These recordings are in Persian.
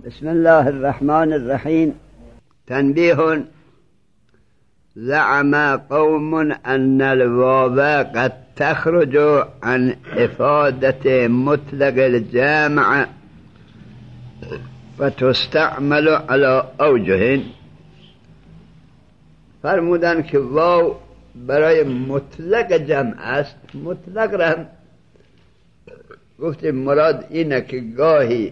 بسم الله الرحمن الرحيم. تنبيه: زعم قوم أن الواو قد تخرج عن إفادة مطلق الجامع فتستعمل على أوجه. فرمودن که واو برای مطلق جمع است. مطلق را گفتیم مراد اینه که گاهی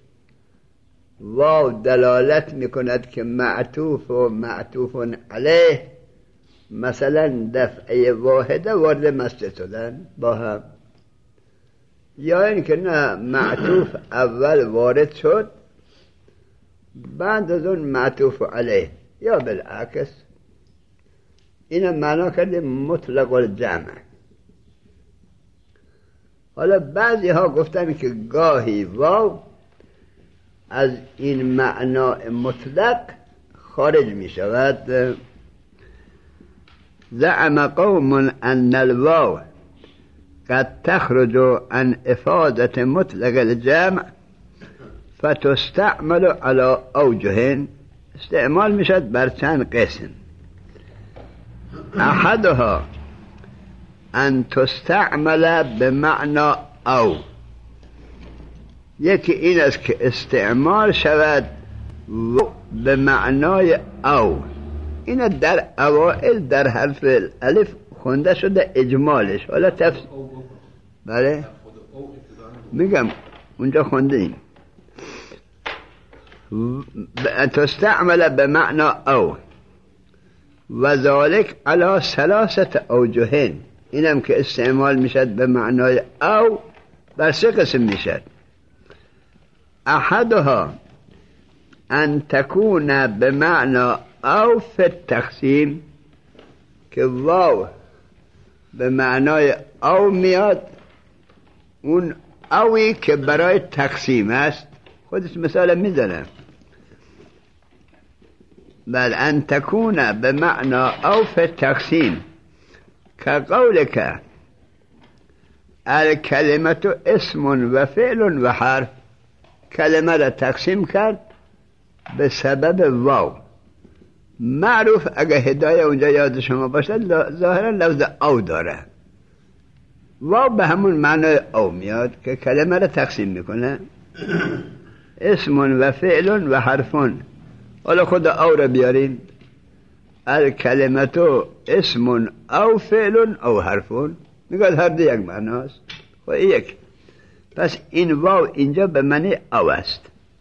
واو دلالت میکند که معطوف و معطوف علیه مثلا دفعه واحده وارد مسجد شدن با هم، یا این که نه معطوف اول وارد شد بعد از اون معطوف علیه، یا بالعکس. این معنا کردیم مطلق الجمع. حالا بعضی ها گفتن که گاهی واو از این معنا مطلق خارج می شود. زعم قوم ان الواو قد تخرج عن افاده مطلق الجمع فتستعمل على اوجه. استعمال می شد بر چند قسم. احدها ان تستعمل بمعنى او. یکی این است که استعمال شود به معنای او. این در اوائل در حرف الف خونده شده اجمالش. حالا بله میگم اونجا خونده این تستعمل به معنى او و ذلك على ثلاثه اوجه. اینم که استعمال میشد به معنای او بر سه قسم میشد. احدها ان تكون بمعنى او في التقسیم، که واو به معنای او میاد، اون اوی که برای تقسیم است. خودش مثال میزنم. بل ان تكون بمعنى او في التقسیم كقولك الكلمة اسم و فعل و حرف. کلمه را تقسیم کرد به سبب واو. معروف اگه هدایه اونجا یاد شما باشد ظاهرا لفظ او داره. واو به همون معنی او میاد که کلمه را تقسیم میکنه. اسم و فعل و حرفون. حالا خود او را بیاریم. الکلمتو اسم او فعل او حرفون. میگه هر دو یک معناست. خب یک. پس این واو اینجا به معنی او است.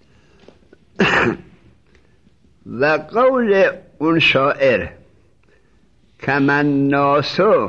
و قول اون شاعر کمن ناسو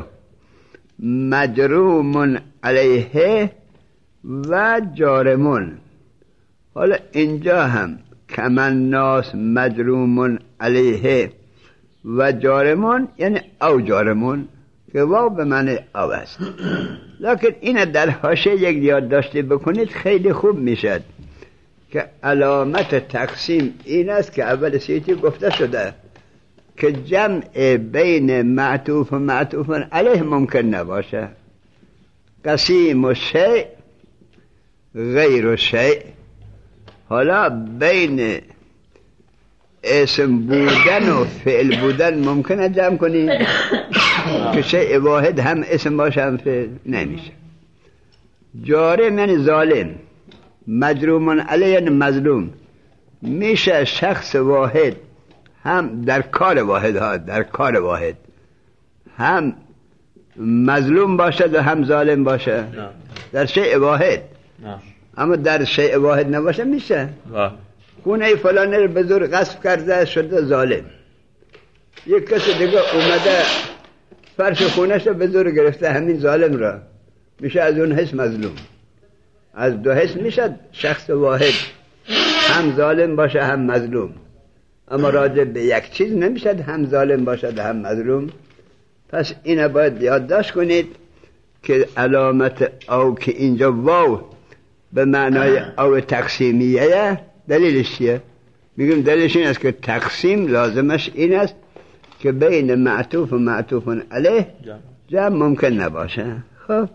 مجروم علیه و جارمون. حالا اینجا هم کمن ناس مجروم علیه و جارمون یعنی او جارمون، که واو به معنی او است. لکن این در حاشیه یک یادداشتی بکنید خیلی خوب میشد که علامت تقسیم این است که اول سیتی گفته شده که جمع بین معطوف و معطوف علیه ممکن نباشه. قسیم و شیء غیر و شیء. حالا بین اسم بودن و فعل بودن ممکنه جمع کنی که شیء واحد هم اسم باشه هم فعل نمیشه. جارم یعنی ظالم، مجروم علیه یعنی مظلوم. میشه شخص واحد هم در کار واحد ها، در کار واحد هم مظلوم باشد و هم ظالم باشه در شیء واحد. اما در شیء واحد نباشه میشه خونه فلانه رو به زور غصب کرده شده ظالم. یک کسی دیگه اومده فرش خونش رو به زور گرفته همین ظالم را، میشه از اون حس مظلوم. از دو حس میشه شخص واحد هم ظالم باشه هم مظلوم. اما راجع به یک چیز نمیشه هم ظالم باشه هم مظلوم. پس اینو باید یادداشت کنید که علامت او که اینجا واو به معنای او تقسیمیه دلیلش چیه؟ میگم دلیلش این است که تقسیم لازمش این است که بین معطوف و معطوف علیه جمع ممکن نباشه. خب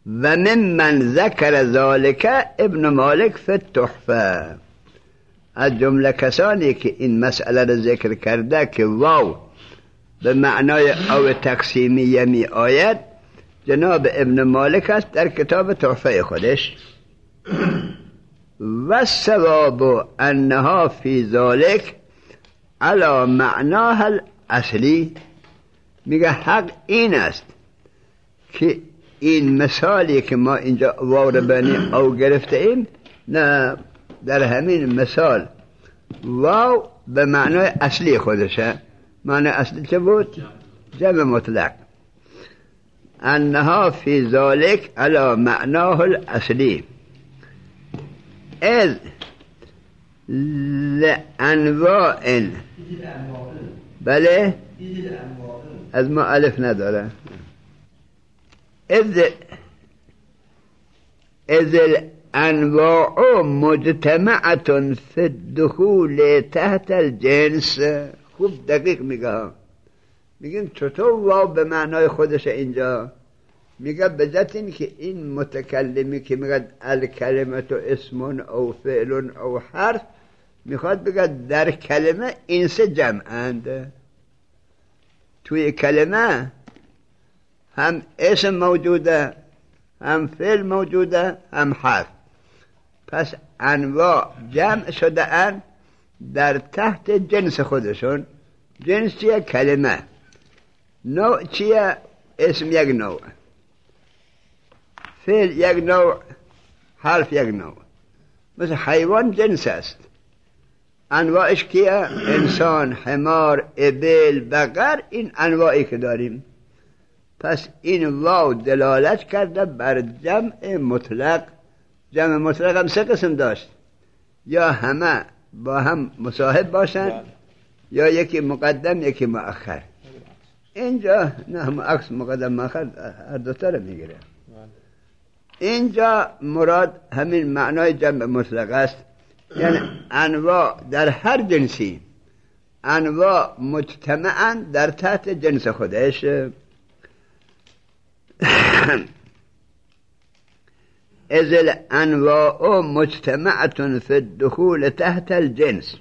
و ممن ذکر ذالک ابن مالک فی التحفه. از جمله کسانی که این مسئله را ذکر کرده که واو به معنای او تقسیمیه می آید جناب ابن مالک است در کتاب تحفه خودش. و الصواب انها فی ذالک علی معناها الاصلی. میگه حق این است که این مثالی که ما اینجا واو را بنی او گرفته ایم، نه، در همین مثال واو به معنای اصلی خودشه. معنی اصلی چه بود؟ جمع مطلق. انها فی ذالک علی معناه الاصلی اذ لانواع. بله از ما الف نداره. اذ الانواع مجتمعة فی الدخول تحت الجنس. خوب دقیق میگه. میگیم چطور واو به معنای خودش اینجا؟ میگه بذات این که این متکلمی که میگه الکلمت اسم او فعل او حرف، میخواد بگه در کلمه این سه جمعند. توی کلمه هم اسم موجوده، هم فعل موجوده، هم حرف. پس انواع جمع شده اند در تحت جنس خودشون. جنس چیه؟ کلمه. نوع چیه؟ اسم یک نوع، فعل یک نوع، حرف یک نوع. مثل حیوان جنس است. انواعش کیه؟ انسان، حمار، ابل، بقر. این انواعی که داریم. پس این واو دلالت کرده بر جمع مطلق. جمع مطلق هم سه قسم داشت، یا همه با هم مصاحب باشن، یا یکی مقدم یکی مؤخر. اینجا نه، هم عکس مقدم مؤخر هر دوتا رو میگیره. اینجا مراد همین معنای جمع مطلق است، یعنی انواع در هر جنسی، انواع مجتمعاً در تحت جنس خودش. اذ الانواع مجتمعة فی الدخول تحت الجنس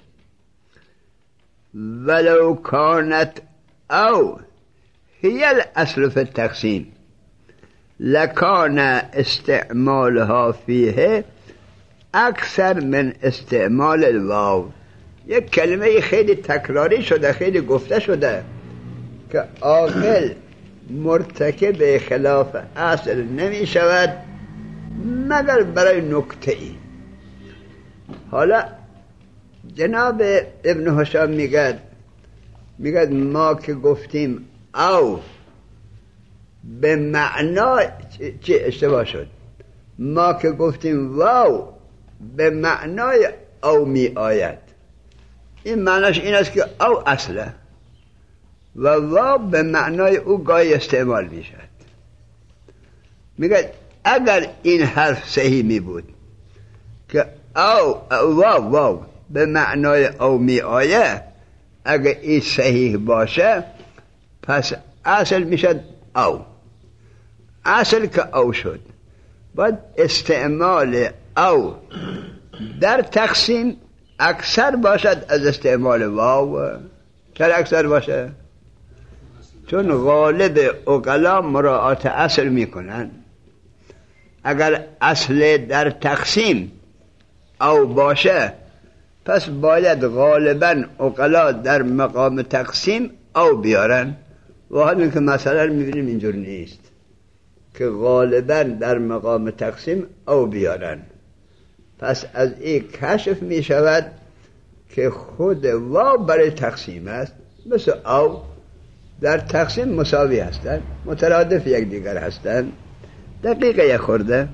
ولو كانت او هي الاصل في التقسيم لكان استعمالها فيه اکثر من استعمال الواو. یک کلمه خیلی تکراری شده، خیلی گفته شده که عاقل مرتکب خلاف اصل نمی شود مگر برای نکته ای. حالا جناب ابن هشام میگه ما که گفتیم او به معنا چه اشتباه شد. ما که گفتیم واو به معنای او می آید، این معناش این است که او اصله و واو به معنای او گاهی استعمال می شد. میگه اگر این حرف صحیح می بود که واو به معنای او می آید، اگر این صحیح باشه پس اصل می شد او. اصل که او شد، باید استعمال او در تقسیم اکثر باشد از استعمال واو. چرا اکثر باشه؟ چون غالب عقلا مراعات اصل میکنن. اگر اصل در تقسیم او باشه پس باید غالبا عقلا در مقام تقسیم او بیارن. و حالا که مسئله رو میبینیم اینجور نیست که غالبا در مقام تقسیم او بیارن. پس از این کشف می شود که خود واو برای تقسیم است، مثل او در تقسیم مساوی هستند، مترادف یک دیگر هستند. دقیقه یک خورده.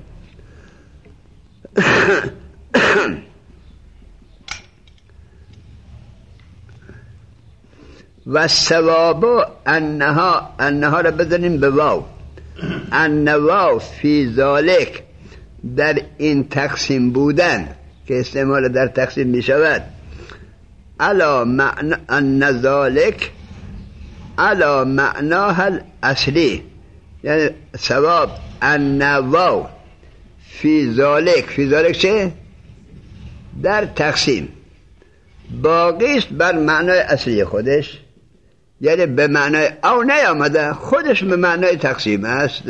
و ثواب انها را بزنیم به واو. ان واو فی ذالک، در این تقسیم بودن که استعمال در تقسیم می شود، علا معنی ان ذالک علا معناها الاصلی، یعنی ثواب النوا فی ذالک چه؟ در تقسیم باقیست بر معنای اصلی خودش، یعنی به معنای او نیامده، خودش به معنای تقسیم است.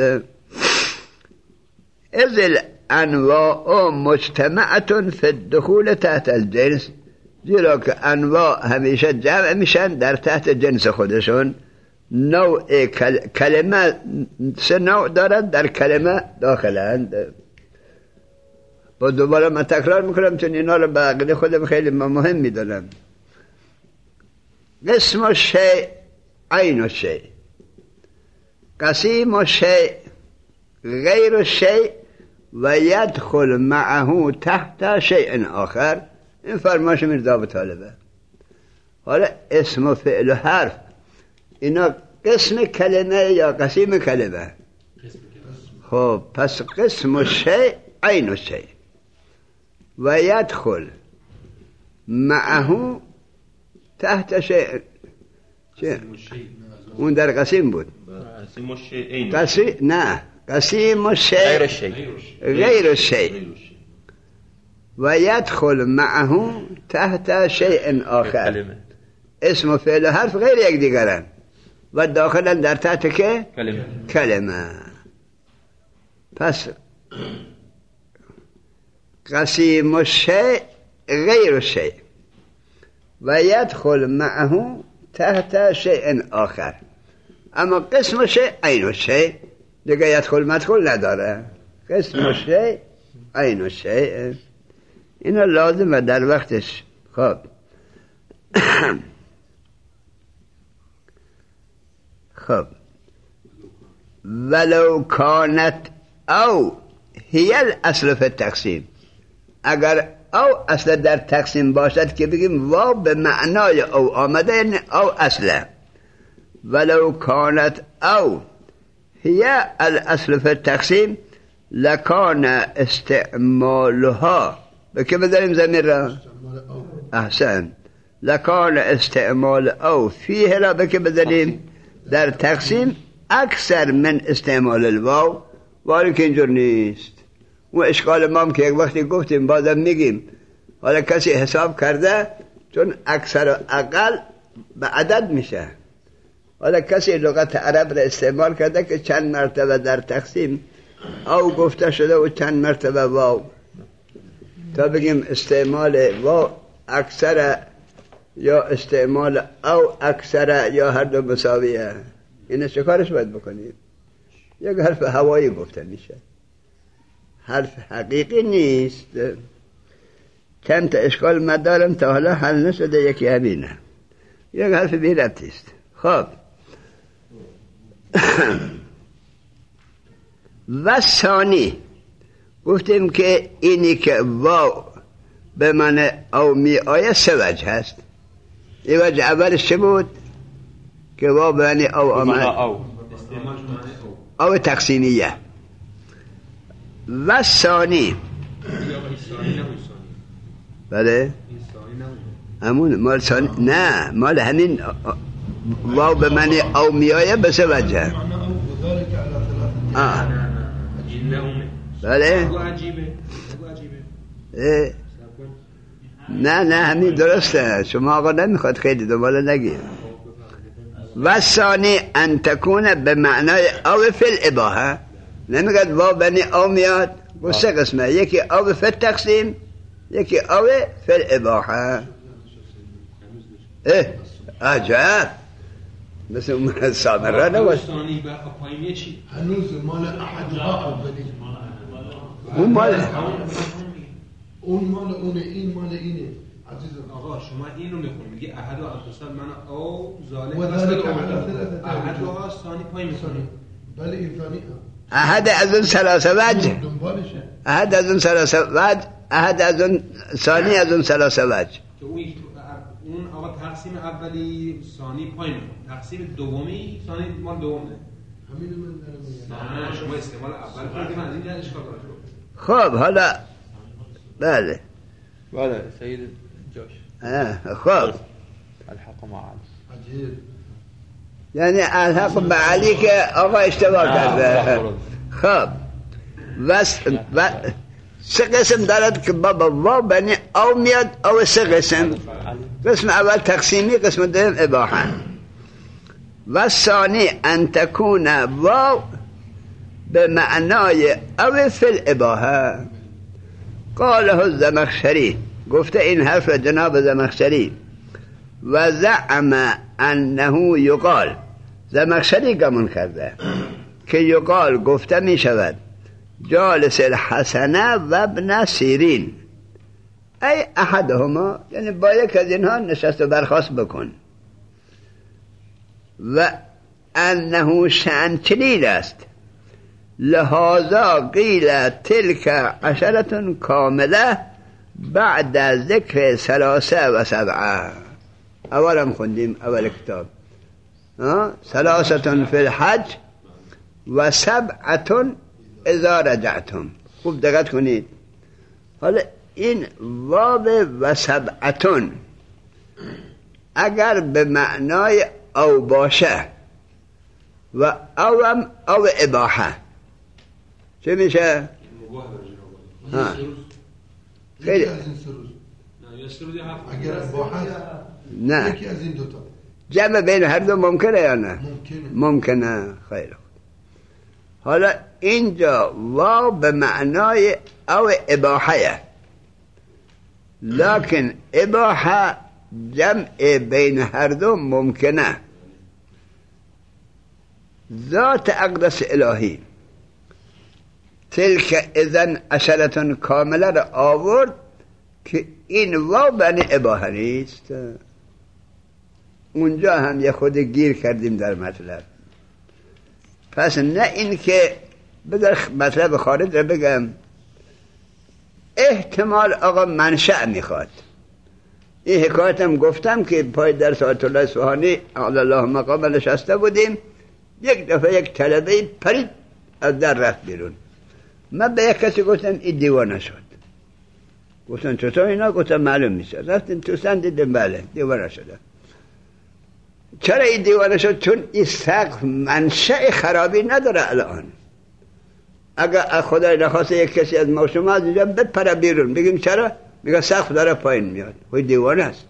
ازل انواع مجتمعتون فی الدخول تحت الجنس، زیرا که انواع همیشه جمع میشن در تحت جنس خودشون. نوع کلمه سه نوع دارد، در کلمه داخلند. با دوباره من تکرار میکنم چون اینا رو به عقیده خودم خیلی مهم میدونم. قسم الشیء عین الشیء، قسیم الشیء غیر الشیء و یدخل معه تحت شیء آخر. این فرمایش میرزا ابو طالبه. حالا اسم و فعل و حرف اینا قسم کلمه یا قسیم کلمه؟ خب پس قسم الشیء عین الشیء و یدخل معه تحت شیء. اون در قسیم بود. قسیم نه، قسیم الشیء غیر الشیء و یدخل معه تحت شیء آخر. اسم و فعل و حرف غیر یک دیگرن و داخلن در تحت که؟ کلمه. پس قسیم الشیء غیر الشیء و یدخل معه تحت شیء آخر. اما قسم الشیء عین الشیء دیگه یدخل مدخل نداره. قسم الشیء عین الشیء اینا لازمه در وقتش. خب خب ولو کانت او هی الاصل فی التقسیم، اگر او اصل در تقسیم باشد که بگیم واو به معنای او آمده، یعنی او اصله. ولو کانت او هی الاصل فی التقسیم لکان استعمالها، به که بداریم زمین را؟ احسن. لکان استعمال او فیه را به که بداریم؟ در تقسیم اکثر من استعمال الواو، ولی که اینجور نیست. و اشکال ما هم که یک وقتی گفتیم بازم میگیم، حالا کسی حساب کرده چون اکثر و اقل به عدد میشه. حالا کسی لغت عرب را استعمال کرده که چند مرتبه در تقسیم او گفته شده و چند مرتبه واو، تا بگیم استعمال واو اکثر یا استعمال او اکثر یا هر دو مساویه. اینه چه کارش باید بکنیم؟ یک حرف هوایی گفته میشه، حرف حقیقی نیست. چند تا اشکال مدارم تا حالا حل نشده، یکی همینه، یک حرف بی ربطی است. خب و ثانی گفتیم که اینی که واو به من او می آیه سه وجه هست. این وجه اولش چه بود؟ که واو به من او آمد، او تقسیمیه. و ثانی بله همون مال ثانی نه، مال همین واو به من او می آیه به سه وجه. بله نه همین درسته، شما آقا نمیخواد خیلی دوباره نگیر. و ثانی ان تکونه به معنای او فی الاباحه، نمیگد واو بنی او میاد، و سه قسمه، یکی او فی التقسیم، یکی او فی الاباحه. عجب، مثل اون سامره نباش. هنوز مال احدها اولی، اون مال اونه، این مال اینه. عزیزم آقا شما اینو میخونید میگه احد و اتصال من او ظالم و ذلك احد و ثانی پای میکنه. بله این ثانی احد از اون ثلاثه وجه، دنبالشه. احد از اون ثلاثه وجه، احد از اون ثانی از اون ثلاثه وجه. که اون آقا تقسیم اولی ثانی پای میکنه، تقسیم دومی ثانی مال دومه. همین من دارم میگم شما استعمال اول کردیم از اینجا اشکال داره. خب حالا بله سيد جوش خب الحق مع عجیب. یعنی الحق به علی که آقا اشتباه کرده. خب و سه قسم دارد که بابا واو بنی او میاد او سه قسم. قسم اول تقسیمی، قسم دوم اباحه. و ثانی ان تکون واو به معنای او فی الاباحه. قاله الزمخشری، گفته این حرف جناب زمخشری. و زعم انه یقال، زمخشری گمان کرده که یقال گفته می شود جالس الحسنه و ابن سیرین ای احدهما، یعنی با یک از اینها نشست و برخاست بکن. و انه شأن چنین است لهذا قیل تلک عشرة کامله بعد ذکر 3 و 7. اولم خوندیم اول کتاب 3 فی الحج و 7 اذا رجعتم. خوب دقت کنید. حالا این واو و 7 اگر به معنای او باشه و اوم او اباحه چه میشه؟ خیلی از این 3 روز اگر اباحه نه یکی از این دوتا جمع بین هر دو ممکنه یا نه؟ ممکنه. خیلی. حالا اینجا واو به معنای او اباحه، لکن اباحه جمع بین هر دو ممکنه. ذات اقدس الهی تلک اذن 10 کامله را آورد که این واو بنی اباحه نیست. اونجا هم یه خود گیر کردیم در مطلب. پس نه این که بذار مطلب خارج را بگم، احتمال آقا منشأ میخواد. این حکایتم گفتم که پای درس آیت الله اصفهانی اعلی الله مقام نشسته بودیم، یک دفعه یک طلبه پرید از در رفت بیرون. من به یک کسی گفتم این دیوانه شد. گفتن چطور اینا؟ گفتم معلوم نیست. رفتیم تو سن دیدم بله دیوانه شده. چرا این دیوانه شد؟ چون این سقف منشأ خرابی نداره الان. اگر خدای نخواسته یک کسی از ما شما از اینجا بپره بیرون، بگیم چرا؟ میگه سقف داره پایین میاد. وای دیوانه است.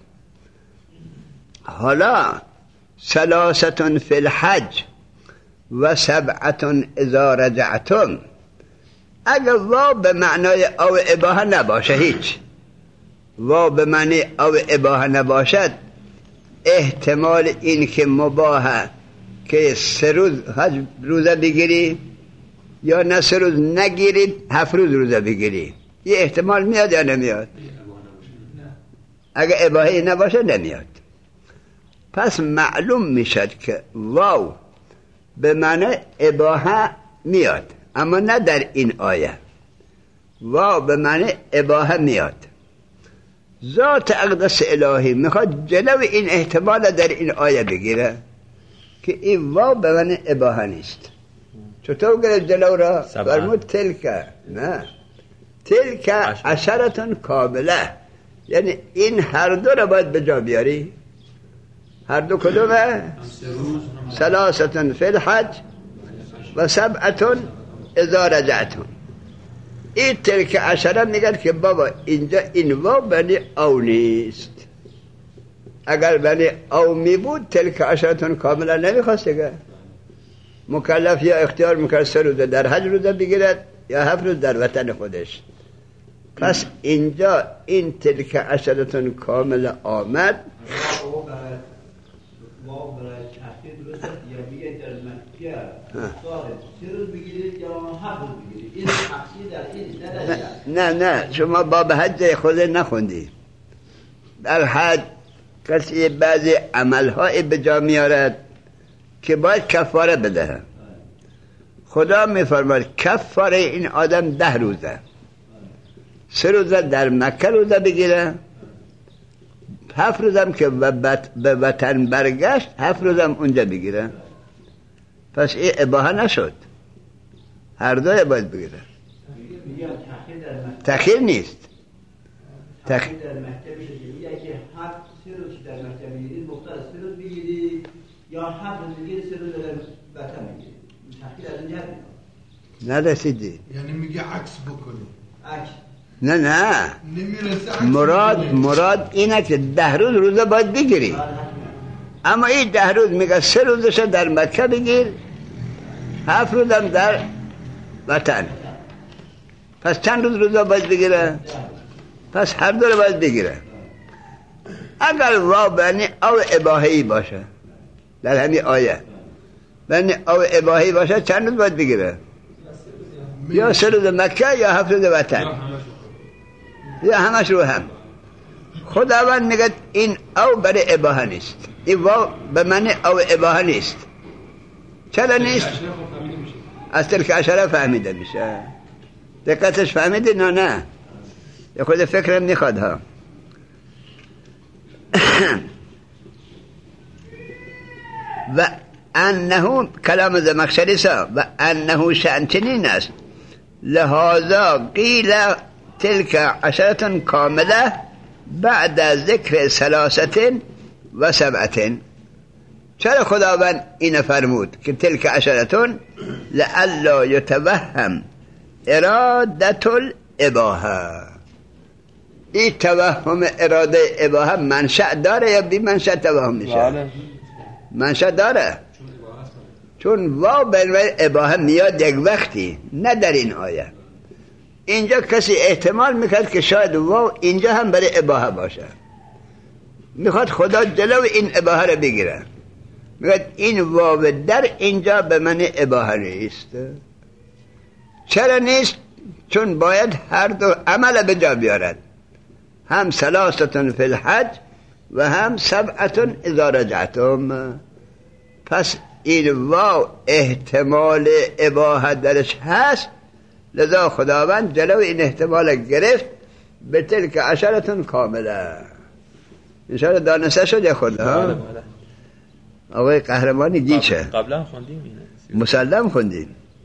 حالا 3 فی الحج و 7 اذا رجعتم، اگر واو به معنای او اباحه نباشه، هیچ واو به معنی او اباحه نباشد، احتمال این که مباحه که 3 روز حج روزه بگیری یا نه 3 روز نگیرید 7 روز روزه بگیری، یه احتمال میاد یا نمیاد؟ اگر اباحه نباشه نمیاد. پس معلوم میشد که واو به معنی اباحه میاد، اما نه در این آیه. واو به معنی اباحه میاد. ذات اقدس الهی میخواد جلو این احتمال در این آیه بگیره که این واو به معنی اباحه نیست. چطور گرفت جلو را؟ فرمود تلک، نه تلک 10 کامله، یعنی این هر دو را باید به جا بیاری. هر دو کدومه؟ 3 فی الحج و 7 اذا رجعتم. این تلک 10 میگن که بابا اینجا این واو بنی او نیست. اگر بنی او می بود تلک 10 کاملا نمیخواست دیگه. مکلف یا اختیار میکرد 3 روز در حج روزه بگیرد یا 7 روز در وطن خودش. پس اینجا این تلک 10 کامل آمد. واو برای تحقیق درست یا میگه در مکه صاحب 3 روز بگیرید یا 7 روز بگیرید. این تفسیر در این نه شما باب حج خود نخوندی. در حج کسی بعضی عملهای به جا میارد که باید کفاره بده. خدا میفرماید کفاره این آدم 10 روزه. 3 روزه در مکه روزه بگیره، 7 روزم که به وطن برگشت 7 روزم اونجا بگیره. پس این اباحه نشد، هر دوی باید بگیره. تأخیر نیست. تأخیر در مکتب میشه که 7 3 روز در مکتب بگیرید، مختار 3 روز بگیرید یا 7 روز بگیری 3 روز داره وطن میگیری تحقیل از اینجا نرسیدی. یعنی میگه عکس بکنی. عکس نه نمیرسه عکس مراد اینه که 10 روزه باید بگیری. اما این 10 روز میگه 3 روزش در مکه بگیر، 7 روزم در وطن. پس چند روزه باید بگیره؟ پس هر دو رو باید بگیره. اگر واو بنی او اباهی باشه در همین آیه بنی او اباهی باشه چند روز باید بگیره؟ یا 3 روز مکه یا 7 روز وطن یا همش رو هم. خداوند میگه این او برای اباهه نیست، این واو به معنی او اباهه نیست. چرا نیست؟ از تلک عشره فهمیده میشه. دقتش فهمیدی؟ نه یه خود فکرم میخواد ها. و انه کلام زمخشری سا و انه شأن چنین است لهذا قیل تلک عشرة کامله بعد ذکر 3 و 7. چرا خداوند این فرمود که تلک عشرة لئلا یتوهم ارادت الاباحه؟ این توهم اراده اباحه منشأ داره یا بی منشأ توهم میشه؟ منشأ داره، چون واو برای اباحه میاد یک وقتی، نه در این آیه. اینجا کسی احتمال میکرد که شاید واو اینجا هم برای اباحه باشه، میخواد خدا جلو این اباحه رو بگیره. میگه این واو در اینجا به من اباحه نیست. چرا نیست؟ چون باید هر دو عمل به جا بیارد، هم 3 فی الحج و هم 7 اذا رجعتم. پس این واو احتمال اباحه درش هست، لذا خداوند جلو این احتمال گرفت به تلک عشرة کامله. انشاءالله دانسته شد یا خدا؟ آقای قهرمانی گیچه قبلا خوندیم اینه، مسلم خوندیم.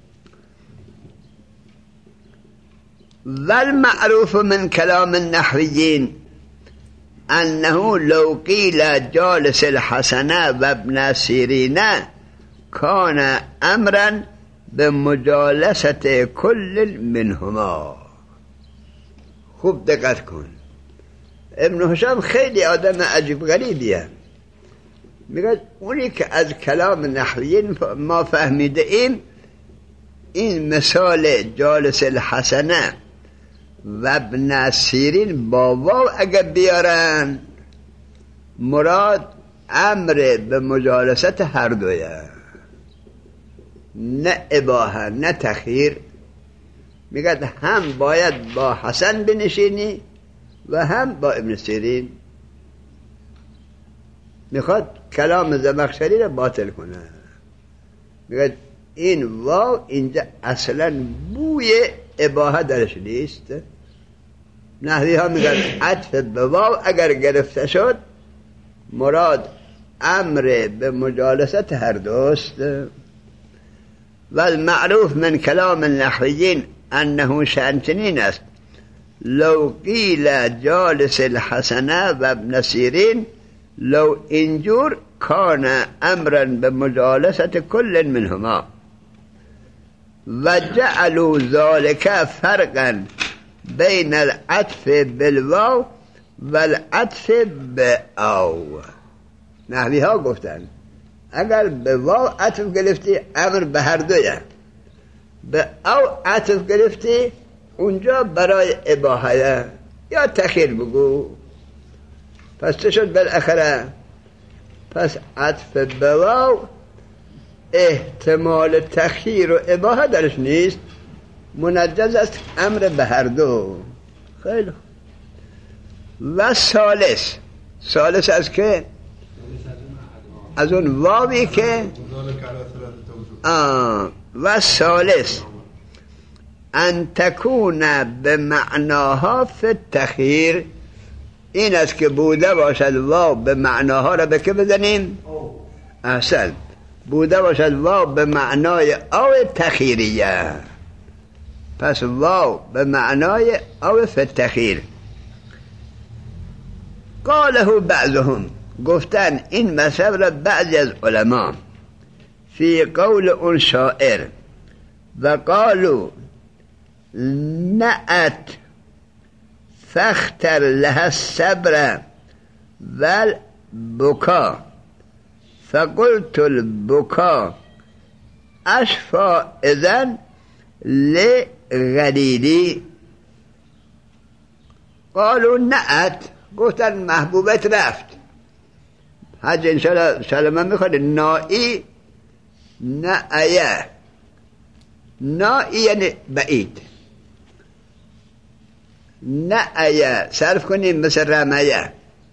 والمعروف من كلام النحويين أنه لو قيل جالس الحسن وابن سيرين كان أمرا بمجالسة كل منهما. خوب دقت کن، ابن هشام خیلی آدم عجیب غریبیه. میگه اونی که از کلام نحویین ما فهمیده ایم، این مثال جالس الحسنه و ابن سیرین با واو اگر بیارن، مراد امر به مجالست هر دویه، نه اباحه نه تخییر. میگه هم باید با حسن بنشینی و هم با ابن سیرین. میخواد کلام زمخشری رو باطل کنه. میگه این واو اینجا اصلا بوی اباحه درش نیست. نحوی ها میگن عطف به واو اگر گرفته شد مراد امر به مجالست هر دوست. والمعروف من کلام النحویین انه شأن چنین است لو قیل جالس الحسن و ابن سیرین لو اینجور کان امرا به مجالست کل منهما و جعلوا ذلك فرقا بین العطف بالواو و العطف باو. نحوی ها گفتن اگر به واو عطف گرفتی امر به هر دویه، به او عطف گرفتی اونجا برای اباحه یا تخیر بگو. پس چه شد بالاخره؟ پس عطف به واو احتمال تخیر و اباحه درش نیست، منجز است امر به هر دو. خیلی و ثالث از که از اون واوی که و ثالث ان تکون به معناها فی التخیر، این است که بوده باشد واو به معناها را به که بزنیم؟ احسن، بوده باشد واو به معنای او تخیریه. پس واو به معنای او فی التخیر. قاله بعضهم، گفتن این مذهب را بعضی از علما فی قول اون شاعر و قالوا نأت فاختر لها الصبر والبكاء فقلت البكاء اشفى اذن لغلیلی. قالوا نأت، گفتن محبوبت رفت حج انشاءالله من میخواد نائی نأیه، نائی یعنی بعید، نأیه صرف کنیم مثل رمیه،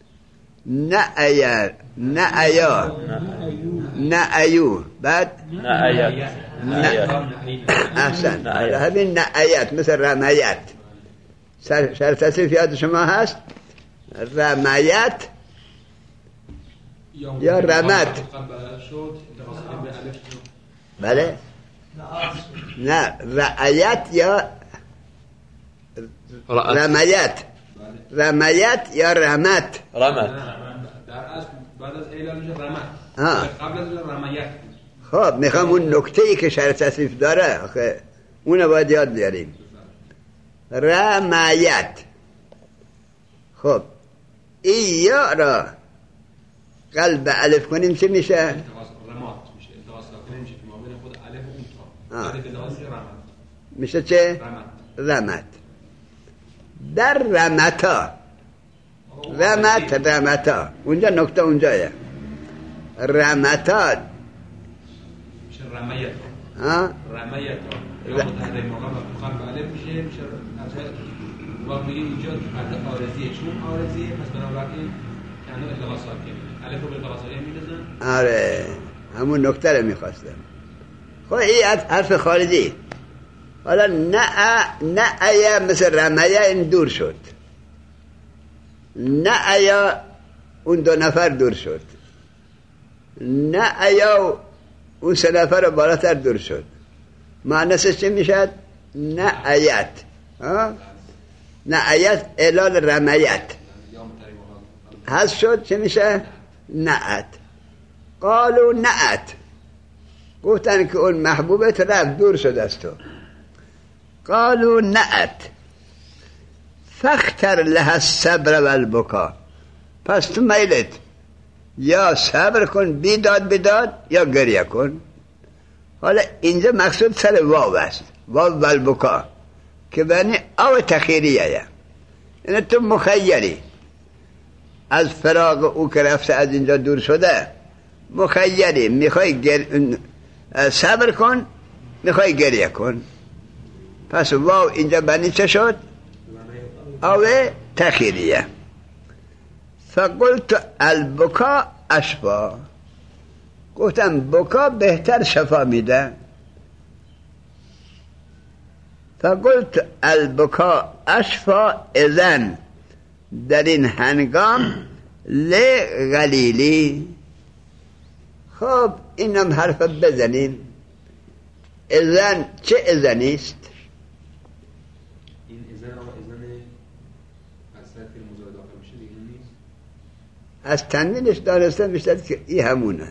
نأیه نأیا نأیو بعد نأیت احسن همین نأیت مثل رمیت. شرط تصریف یاد شما هست رمیت یا رمت؟ بله نه رعیت یا رمیت، رمیت یا رمت. رمت در اصل بعد از اعلام میشه رمت، قبل از رمیت. خب میخوام اون نکته‌ای که شرط تصریف داره آخه اونو باید یاد بیاریم. رمیت. خب این یا را قلب الف کنیم چه میشه؟ رمات میشه، التقاط ساکن میشه که ما بین خود الف و اون تا الف لازم رمت میشه چه؟ رمت. در رمتا، رمتا اونجا نکته اونجایه. رمتا میشه رمیت. رمیت یا متحرک مقام قلب الف میشه واقعا میگه اینجا حد عارضیه، چون عارضیه پس بنابراین کنه التقاط ساکن الف رو به التقاط ساکن می‌رسن. آره همون نکته رو میخواستم. خب این حرف خارجی. حالا نأیا مثل رمیه این دور شد، نأیا اون دو نفر دور شد، نأیا اون سه نفر بالاتر دور شد. معنیش چی میشد؟ نأیت. نأیت علال رمیت هست شد چی میشه؟ نأت. قالوا نأت، گفتن که اون محبوبت رفت دور شد از تو. قالوا نأت فاختر لها الصبر والبكاء، پس تو میلت یا صبر کن بیداد یا گریه کن. حالا اینجا مقصود سر واو است، واو والبكاء که بنی او تخیریه، یعنی تو مخیری از فراق او که رفته از اینجا دور شده، مخیری میخوای صبر کن میخوای گریه کن. پس واو اینجا بنی چه شد؟ او تخیریه. فقلت البکا اشفا، گفتم بکا بهتر شفا میده. فقلت البکا اشفا اذن، در این هنگام لغلیلی. خب اینم حرف بزنیم. اذن چه اذنیست؟ این اذن آقا اذن اصلا که مزار داخل میشه دیگه نیست. از تنوینش دانسته میشد که این همونه.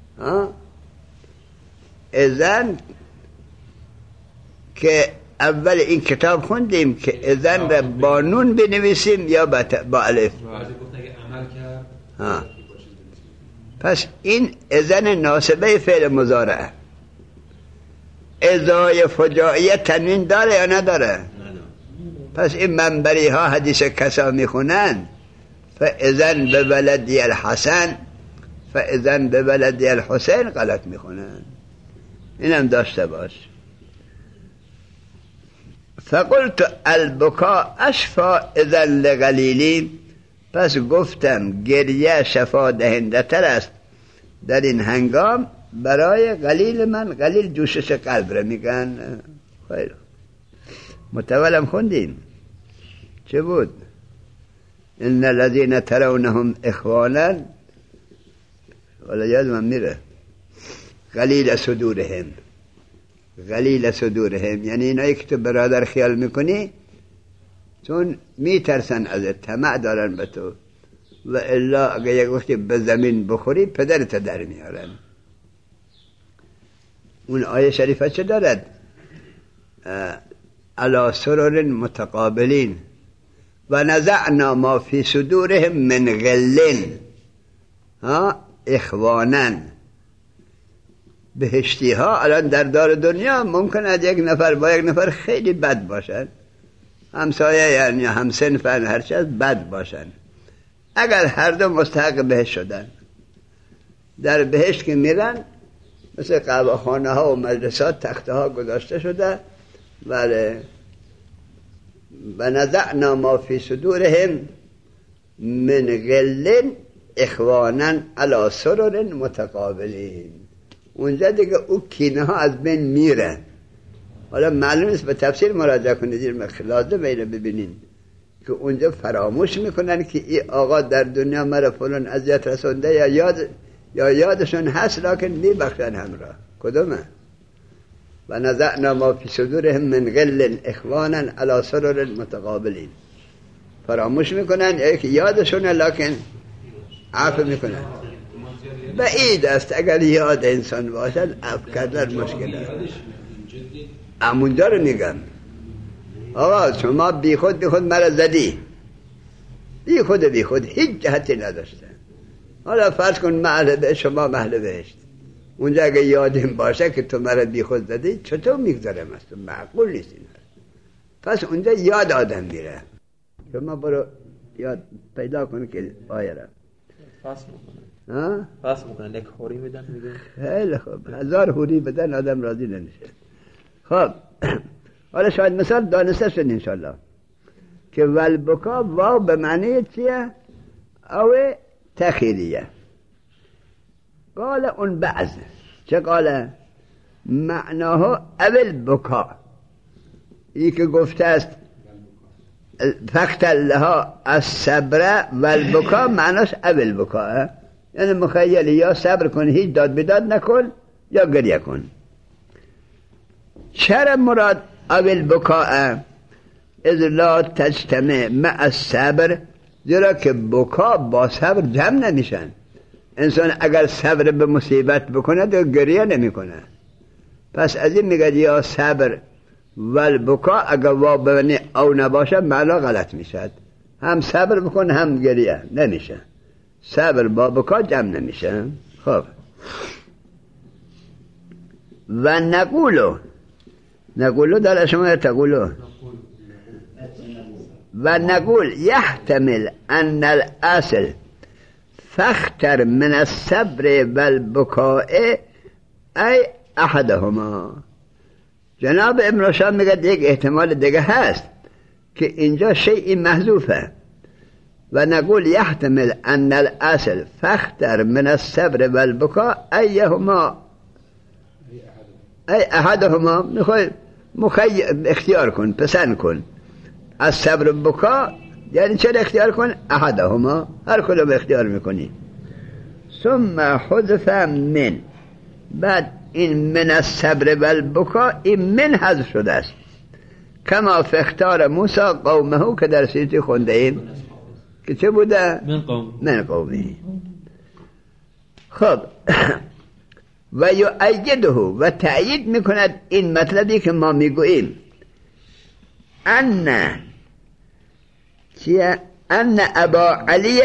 اذن که اول این کتاب خوندیم که اذن را با نون بنویسیم یا با الف. عمل کرد. پس این اذن ناسبه فعل مضارع. ازای فجائیه تنوین داره یا نداره؟ پس این منبری ها حدیث کسا میخونن فاذن به ولدی الحسن فاذن به ولدی الحسین غلط میخونن. اینم داشته باش. فقلت البکا اشفا اذن لغلیلی، پس گفتم گریه شفا دهنده تر است در این هنگام برای غلیل من. غلیل جوشش قلب را میگن. خیر متولم خوندیم چه بود؟ ان الذين ترونهم اخوانا، ولا یاد من میره، غلیل صدورهم. غلیل صدورهم یعنی اینایی که تو برادر خیال میکنی چون میترسن ازت، طمع دارن به تو. و الا اگه یک وقتی به زمین بخوری پدرت در میارن. اون آیه شریفه چه دارد؟ علی سرر متقابلین و نزعنا ما فی صدورهم من غل اخوانا. بهشتی ها الان در دار دنیا ممکنه یک نفر با یک نفر خیلی بد باشن، همسایه یعنی همسنفن هرچی از بد باشن. اگر هر دو مستحق بهشت شدن، در بهشت که میرن مثل قهوه خانه ها و مجلسات تخته ها گذاشته شده. بله. و نزعنا ما فی صدورهم من غل اخوانا علی سرر متقابلین. اونجا دیگه او کینه ها از بین میره. حالا معلوم است به تفسیر مراجعه کنید، لازم اینو ببینین که اونجا فراموش میکنن که این آقا در دنیا مرا فلان اذیت رسونده یا یادشون هست لکن میبخشن همراه. کدومه؟ و نزعنا ما فی صدورهم من غل اخوانا علی سرر متقابلین. فراموش میکنن یا که یادشونه لکن عفو میکنن. بعید است اگر یاد انسان باشد عفو کردن مشکل است. همونجا رو میگم آقا شما بی خود مرا زدی، بی خود هیچ جهتی نداشته. حالا فرض کن محل بهشت، شما محل بهشت، اونجا اگه یادیم باشه که تو مرا بی خود زدی چطور میگذارم از تو؟ معقول نیست این. پس اونجا یاد آدم میره. شما برو یاد پیدا کن که آیه را فصل میکنن یک خوری بدن میگه خیلی خوب، 1000 خوری بدن آدم راضی نمیشه. خب حالا شاید مثال دانسته شد انشالله که والبکا واو به معنی چیه؟ او تخیریه. قال اون بعض چه قاله؟ معناها اول بکا. ای که گفته است فقط لها الصبر والبکا معناش اول بکا، یعنی مخیل یا صبر کن هیچ داد بداد نکن یا گریه کن. چرا مراد اول بکا؟ اذ لا تجتمع مع الصبر، زیرا که بکا با صبر جمع نمیشن. انسان اگر صبر به مصیبت بکنه تو گریه نمیکنه. پس از این میگه یا صبر والبکا اگر واو ببینی او نباشه معنا غلط میشد. هم صبر بکن هم گریه نمیشه. صبر با بکا جمع نمیشه. خب و نقولو در شما تقولو و نقول يحتمل ان الاصل فاختر من الصبر والبكاء ای احدهما. جناب ابن رشد میگه یک احتمال دیگه هست که اینجا شیء محذوفه. و نقول يحتمل ان الاصل فاختر من الصبر والبكاء ایهما ای احدهما. میخوای اختیار کن، پسند کن. از صبر بکا یعنی چرا اختیار کن؟ احدهما، هر کدوم اختیار میکنی. ثم حذف من، بعد این من الصبر والبکا این من حذف شده است. کما فاختار موسی قومه که در سیرتی خونده ایم که چه بوده؟ من قومه. خب و یؤیده و تأیید میکند این مطلبی که ما میگوییم ان ابا علی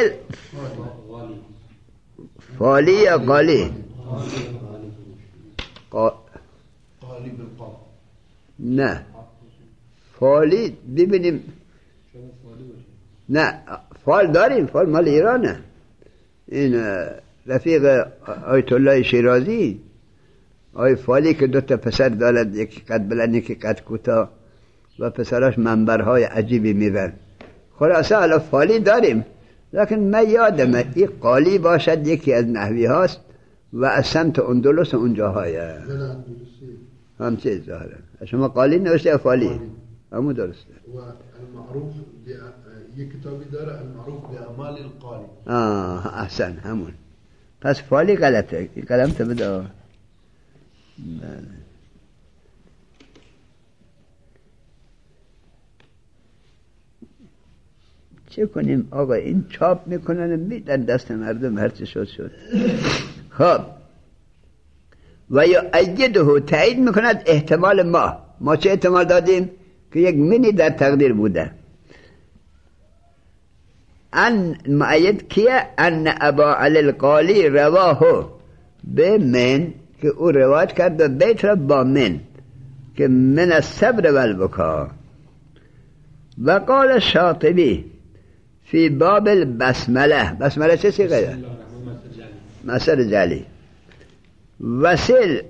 فالی یا قالی نه فالی ببینیم، نه فال داریم، فال مال ایرانه. این رفیق آیت الله شیرازی آی فالی که دوتا پسر دارد، یکی قد بلند یکی قد کوتاه و پسراش منبرهای عجیبی میبرن. خلاصه حالا فالی داریم، لیکن من یادمه این قالی باشد یکی از نحوی هاست و از سمت اندلس اونجاهای همچه ظاهره. شما قالی نوشته یا فالی؟ همون درسته. و المعروف یک کتابی داره المعروف بأعمال القالی. احسن همون. پس فالی غلطه. این قلم تا بده. چه کنیم آقا؟ این چاپ میکنن میدن دست مردم، هرچی شد. خب و یا ایده تایید میکند احتمال ما چه احتمال دادیم؟ که یک منی در تقدیر بوده. ان معید کیه؟ ان ابا علی القالی رواه به من، که او روایت کرد بیت را با من، که من الصبر والبکا. و قال شاطبی فی باب البسمله. بسمله چه سیغه؟ مثل جلی. وصل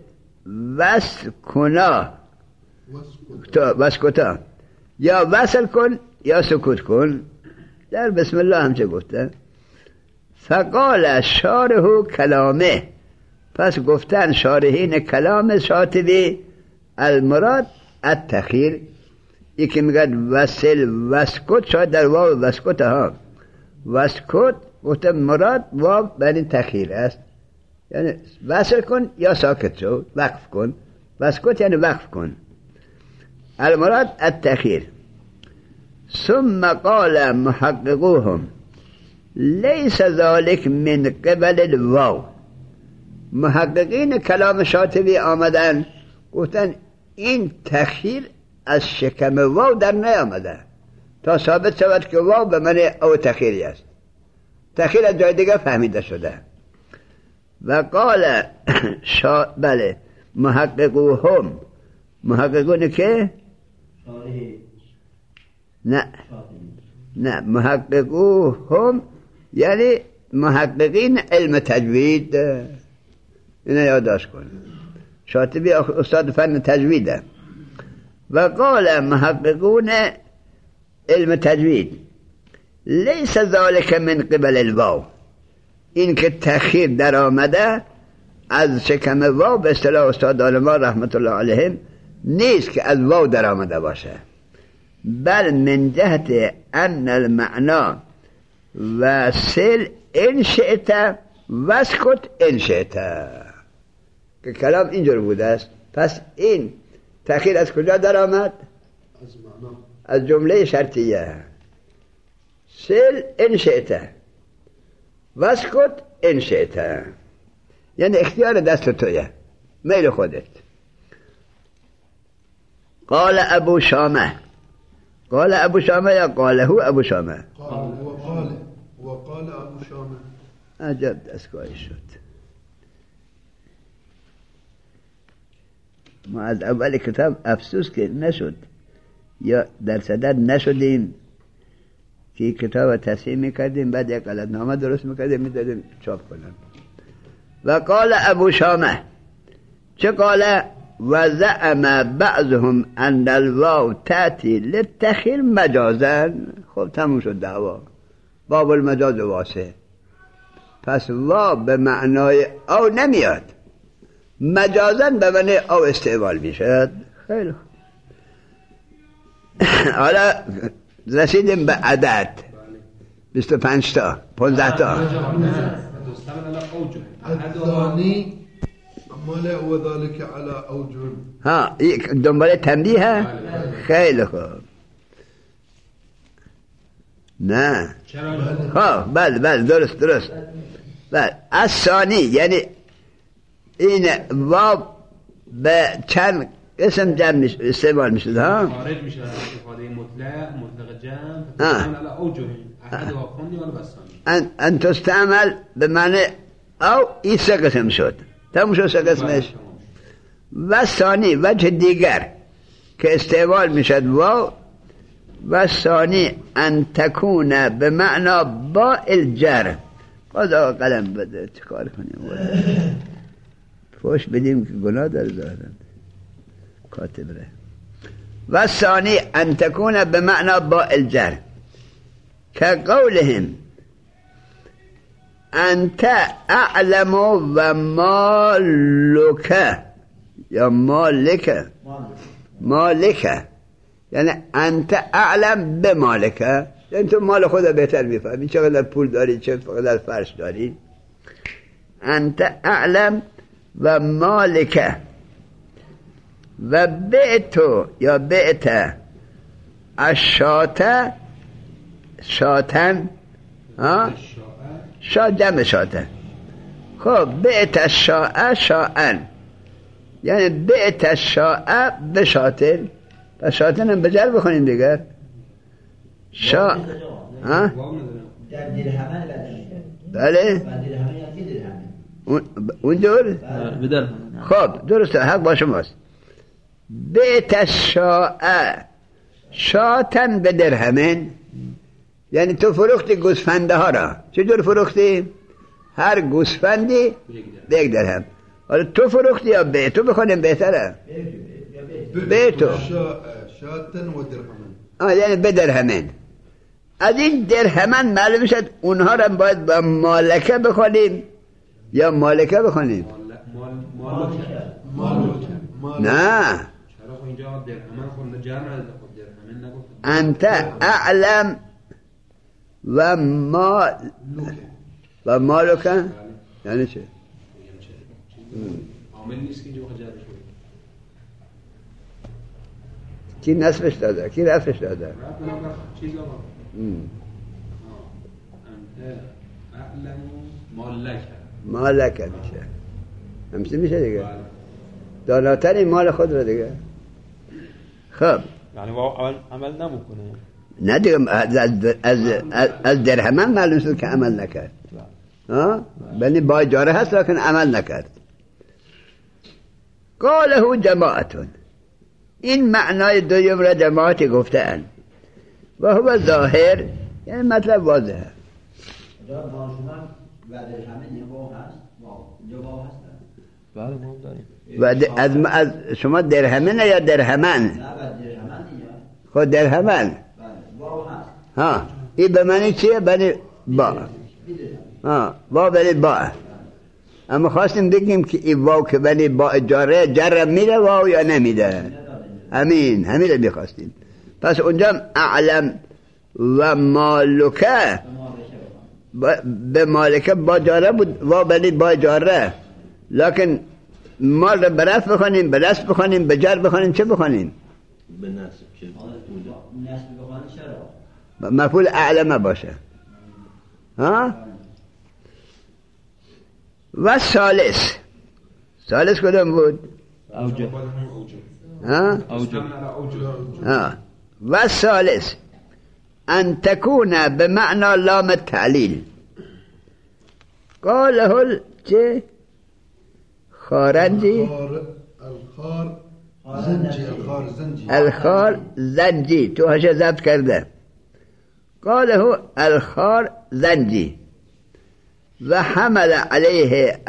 وسکنا وسکتا، یا وصل کن یا سکوت کن. در بسم الله هم چه گفته؟ فقال شارح کلامه، پس گفتن شارحین کلام شاطبی المراد التخیر. یکی میگه وصل وسکت، شاید در واو وسکت ها وسکت گفته مراد واو بین تخیر است، یعنی وصل کن یا ساکت شو، وقف کن. وسکت یعنی وقف کن. المراد التخیر. ثم قال محققوهم لیس ذلك من قبل الواو. محققین کلام شاطبی آمدن گفتن این تخیر از شکم واو در نیامده تا ثابت شود که واو به معنی او تخیری است. تخیر از جای دیگه فهمیده شده. و قال بله محققوهم، محققون که نه محققوهم یعنی محققین علم تجوید. اینو یادداشت کن، شاطبی استاد فن تجویده. و قال محققون علم تجوید لیس ذلك من قبل الواو، این که تأخیر در آمده از شکم واو به اصطلاح استاد علما رحمت الله علیهم نیست که از واو در آمده باشه، بل من جهت ان المعنا وصل ان شئت واسکت ان شئت، که کلام اینجور بوده است. پس این تأخیر از کجا در آمد؟ از جمله شرطیه. سل ان شئت واسکت ان شئت، یعنی اختیار دست تویه، میل خودت. قال ابو شامه، قال ابو شامه یا قاله ابو شامه؟ وقال ابو شامه. عجب دستگاهی شد. ما از اول کتاب افسوس که نشد یا در صدد نشدیم که کتاب تصحیح میکردیم، بعد یک غلطنامه درست میکردیم میدادیم چاپ کنم. و قال ابو شامه چه قال؟ و زعم بعضهم ان الواو تأتی للتخیر مجازا. خب تموم شد دعوا، باب المجاز واسع. پس واو به معنای او نمیاد، مجازا به معنی او استعمال میشد. خیلی حالا رسیدیم به عدد 25 تا 15 تا. الثانی مال و ذلك على اوجه. ها دنبال تنبیه. خیلی خوب. نه ها بله درست. بله الثانی یعنی این واو به چند اسم جمع استعمال میشد. ها خارج میشه از استفاده مطلق جمع على اوجه احد واقعی ولا بسانی ان تستعمل به معنی او این سه قسم شد. تموم شد سه قسمش. و ثانی وجه دیگر که استعمال میشد واو و ثانی ان تکونه به معنا با الجر. خدا قلم بده چه کار کنیم؟ فوش بدیم که گناه داره دارن کاتب ره. و ثانی ان تکونه به معنا با الجر که قولهم انت اعلم و مالک یا مالک یعنی انت اعلم به مالک، یعنی تو مال خود بهتر میفهمی چقدر پول داری چقدر فرش داری. انت اعلم و مالک. و بعتو یا بعت الشاة شاتن شا جمع شاتن. خب بعت الشاء شاءن یعنی بعت الشاء به شاتن و شاتن هم بجر بخونیم دیگر شا ها در درهمن بله اونجور خب درسته حق با شماست. بیت الشاء شاتن به درهمن یعنی تو فروختی گوسفنده ها را. چجور فروختی؟ هر گوسفندی به یک درهم. حالا تو فروختی یا بیتو بخونیم بهتره؟ بیتو شاتن و درهمن یعنی به درهمن. از این درهمن معلوم شد اونها را باید با مالکه بخونیم یا مالکه بخونیم؟ نه انت اعلم و مالکه یعنی چه؟ عامل نیست که اینجا جرش بود. کی نصفش داده؟ کی رفعش داده؟ چیز آقا انت اعلم مالکه میشه همچه میشه دیگه داناتری مال خود رو دیگه. خب یعنی عمل نمیکنه نه دیگه از درهمن معلوم شد که عمل نکرد بلی با جاره هست لیکن عمل نکرد. قاله جماعتون این معنای دویم را جماعتی گفتن و هو ظاهر یعنی مطلب واضحه. بله ما داریم و از شما درهمن یا درهمن؟ خود درهمن ها این به معنی چیه؟ بلی با با بلی با. اما خواستیم بگیم که این واو که بلی با اجاره جر میده واو یا نمیده؟ همین رو میخواستیم. پس اونجا اعلم و مالکه به مالکه با جاره بود واو بلی با جاره لکن مال رو برف بخونیم به نصب بخونیم به جر بخونیم چه بخونیم؟ به نصب بخونیم چرا؟ مفعول اعلمه باشه ها؟ و ثالث کدام بود؟ اوجه و ثالث ان تكون بمعنى لام التعليل. قاله چه؟ خارنجی الخار زنجی تو هشه ضبط کرده. قاله الخار زنجی و حمل علیه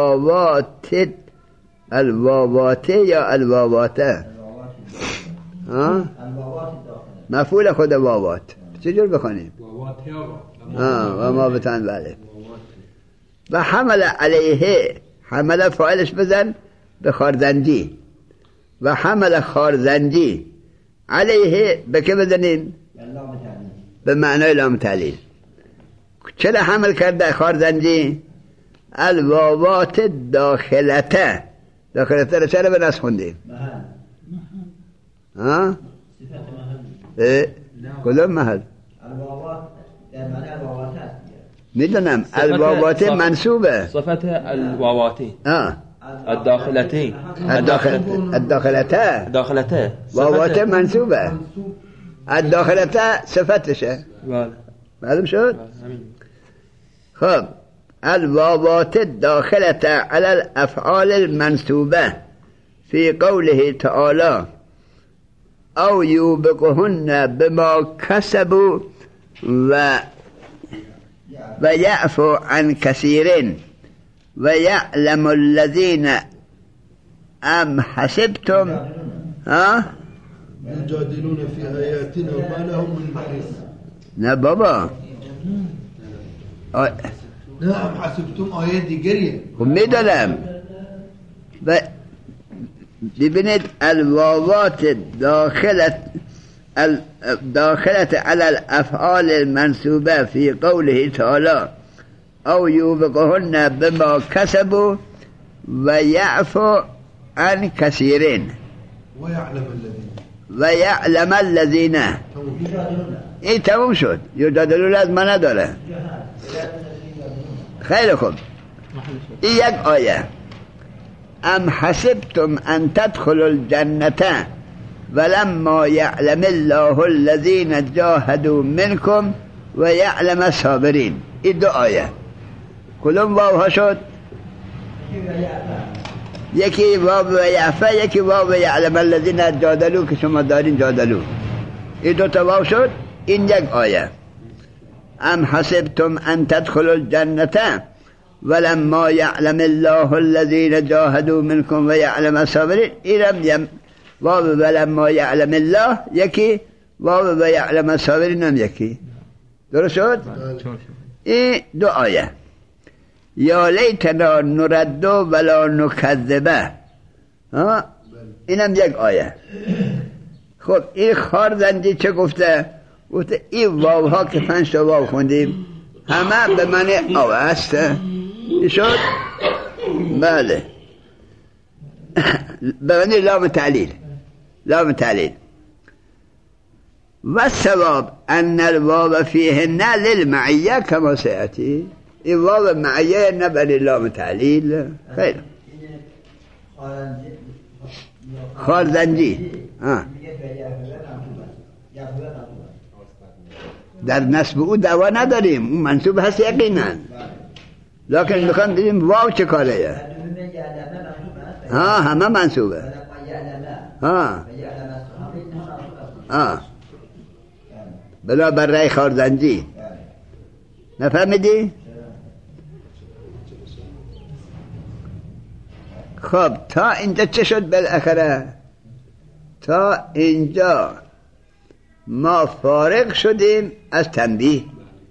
الواوات یا الواوات مفعول خود واوات چجور بخونیم؟ و ما بتن بله. و حمل علیه حمل فاعلش بزن به خارزنجی و حمل خارزنجی علیه به که بزنین؟ به معنای لام تعلیل. چرا حمل کرده خارزنجی؟ الواوات داخلته رو چرا به نصب خوندیم؟ ها؟ کدام محل؟ الواوات در معنی الواوات هست میدونم الواوات منصوبه صفت الواواتی الداخلتی الداخلته واوات منصوبه الداخلته صفتشه معلوم شد؟ خب الواوات الداخلة على الأفعال المنصوبة في قوله تعالى أو يوبقهن بما كسبوا ويعفو عن كثير ويعلم الذين أم حسبتم يجادلون في آياتنا وما لهم من محيص. نه بابا نه ام حسبتم آیه دیگریه میدونم. ببینید الواوات داخلت على الافعال المنصوبه في قوله تعالى او يوبقهن بما كسبوا ويعفو عن كثير ويعلم الذين این تموم شد. یجادلون از ما نداره. خیلی خوب. این یک آیه. ام حسبتم ان تدخلوا الجنة ولما يعلم الله الذين جاهدوا منكم ويعلم الصابرين. این دو آیه کدوم واو ها شد؟ یکی واو و یعفه، یکی واو و یعلم الذین جادلوا که شما دارین جادلوا. این دو تا واو شد. این یک آیه. ام حسبتم ان تدخلوا الجنة ولما يعلم الله الذين جاهدوا منكم ويعلم الصابرين. اینم واو ولما يعلم الله یکی، واو و یعلم الصابرین هم یکی. درست شد؟ این دو آیه. یا لیتنا نرد ولا نکذبه. اینم یک آیه. خب این خارزنجی چه گفته؟ گفته این واو ها که 5 تا واو خوندیم همه به معنی او است. شد؟ بله. به معنی لام تعلیل. لام تعلیل. و ثواب ان الواو فیهن للمعیه کما سیاتی. این واو معیه نبنی لام تعلیل. خیر. خارزنجی در نسب او دعوا نداریم، اون منصوب هست یقینا، لکن میخوام دیدیم واو چه کاره. همه منصوبه. بلا بر رای خارزنجی. نفهمیدی؟ خب تا اینجا چه شد بالاخره؟ تا اینجا ما فارغ شدیم از تنبیه.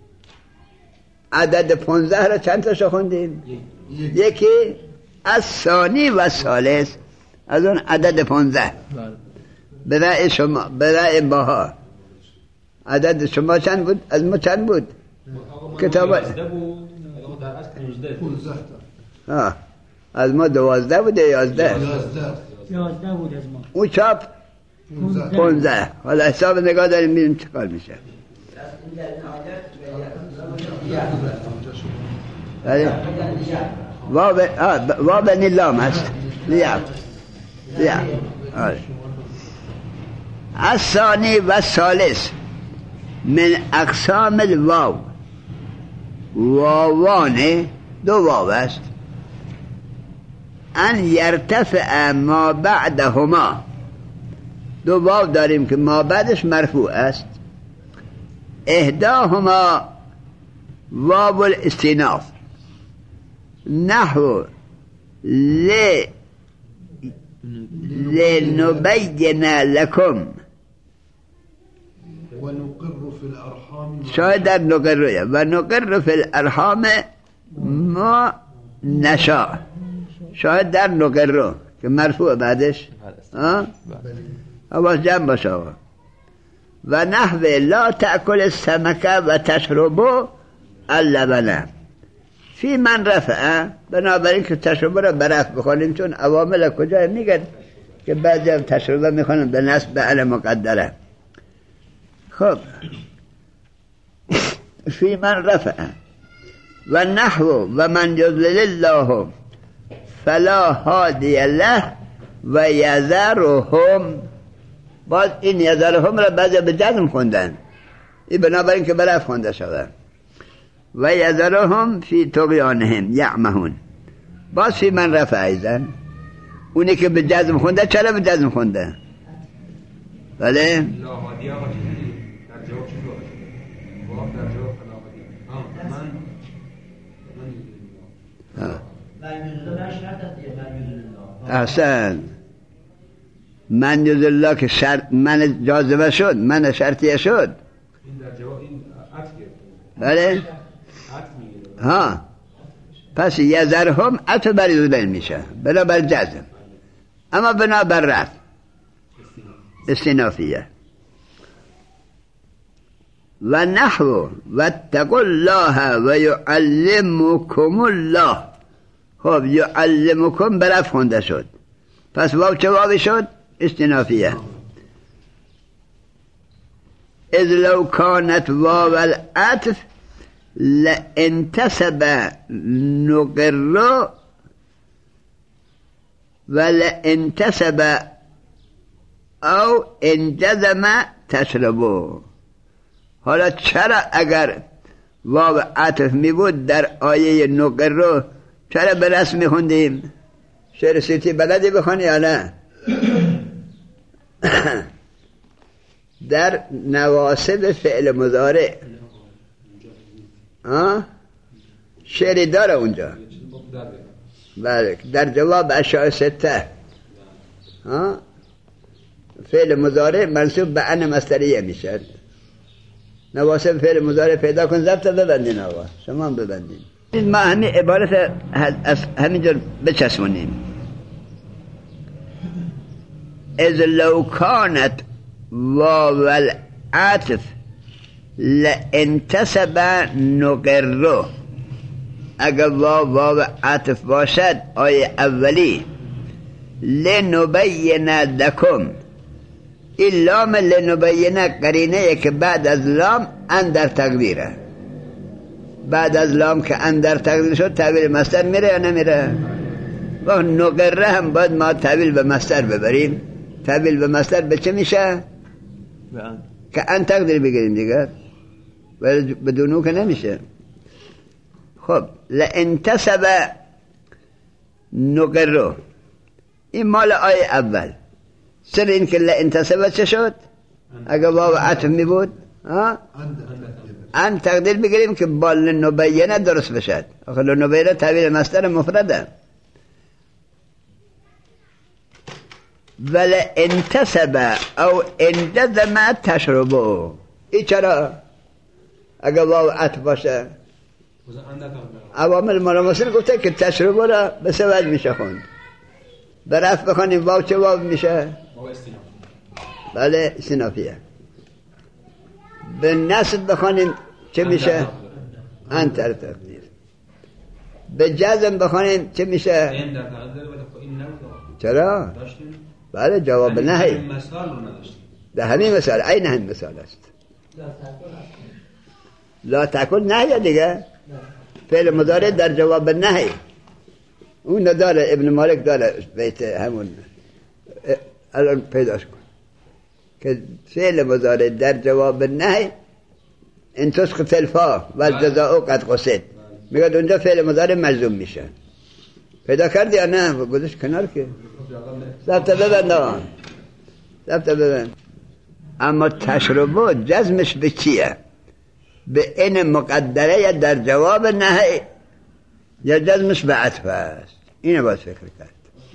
عدد 15 را چند تاشو خوندیم؟ یکی از ثانی و ثالث، از اون عدد 15 به رأی شما، به رأی ماها. عدد شما چند بود؟ از ما چند بود؟ کتاب از ما 12 بود یا 11 بود از ما. اون چاپ 15. حالا حساب نگاه داریم میریم چه کار میشه. واو نیلام هست. لیاب الثانی و ثالث من اقسام الواو. واوان دو واو است. ان یرتفع ما بعدهما. دو واو داریم که ما بعدش مرفوع است. احداهما واو الاستئناف نحو لنبین لكم ونقر في الارحام. شاید در نقر و نقر في الارحام ما نشاء. شاید در نقر که مرفوع بعدش اواز جمع باشه. و نحو لا تأکل السمک و تشربو اللبنه فی من رفعه. بنابراین که تشربه را برفت بخونیم، چون عوامل کجا میگن که بعضی هم تشربه میخونن به نسب به علی مقدره. خب فی من رفعه و نحو و من یضلل الله فلا هادی له و یذرهم. باز این یذرهم را بعضی به جزم خوندن، این بنابراین که برفت خونده شده. و یذرهم فی طغیانهم یعمهون. باز فی من رفع ایزن. اونی که به جزم خونده چرا به جزم خونده؟ بله؟ احسن. من یوز الله که من جاذبه شد، من شرطیه شد. بله؟ ها پس یذرهم عطف بر یذبن میشه بنا بر جزم، اما بنا بر رفع استنافیه. و نحو واتقوا الله و یعلمکم الله. خب یعلمکم برفع خونده شد، پس واو چه واوی شد؟ استنافیه. اذ لو كانت واو العطف لانتسب نقر ولانتسب او انجزم تشربو. حالا چرا اگر واو عطف می بود در آیه نقر چرا به رسم می خوندیم؟ شعر سیتی بلدی بخونی یا نه؟ در نواصب فعل مضارع شعری داره اونجا. بله در جواب اشیاء سته فعل مضارع منصوب به ان مصدریه میشه. نواسب فعل مضارع پیدا کن ضبط ببندین آقا شما هم ببندین. ما همین عبارت همینجور بچسبونیم. اذ لو كانت واو العطف لانتسب نقر. اگر واو عطف باشد آیه اولی لنبین لکم، این لام لنبین قرینه که بعد از لام اندر تقدیره. بعد از لام که اندر تقدیر شد تحویل مصدر میره یا نمیره؟ و نقره هم باید ما تحویل به مصدر ببریم. تحویل به مصدر به چه میشه؟ که ان تقدیر بگیریم دیگر، ولی بدونو که نمیشه. خب لانتسب نقره این مال آیه اول. سر این که لانتسب چه شد؟ اگر واو عطف می بود ان تقدیر بگیریم که با لنبینه درست بشد. آخه لنبینه تحویل مصدر مفرده. ولی انتسب او انجزم تشربو. این چرا؟ اگر واو عطف باشه عوامل ملامسین گفته که تشربو را به سه وجه میشه خوند. به رفع بخونیم واو چه واو میشه؟ بله استنافیه. به نصب بخونیم چه میشه؟ انتر تقدیر. به جزم بخونیم چه میشه؟ چرا؟ بله جواب نهی. ده همین مثال این همین مثال است. لا تکن نهی دیگه. فعل مضارع در جواب نهی. اون نداره ابن مالک داره بیت همون الان پیداش کن که فعل مضارع در جواب نهی ان تسقط الفا و الجزاء قد قصد. میگه اونجا فعل مضارع مجزوم میشه. پیدا کردی یا نه؟ گذاشت کنار که ضبط ببند. ضبط ببند. اما تشربو جزمش به چیه؟ به این مقدره در جواب نهی یا جزمش به عطف است؟ اینو باید فکر کرد.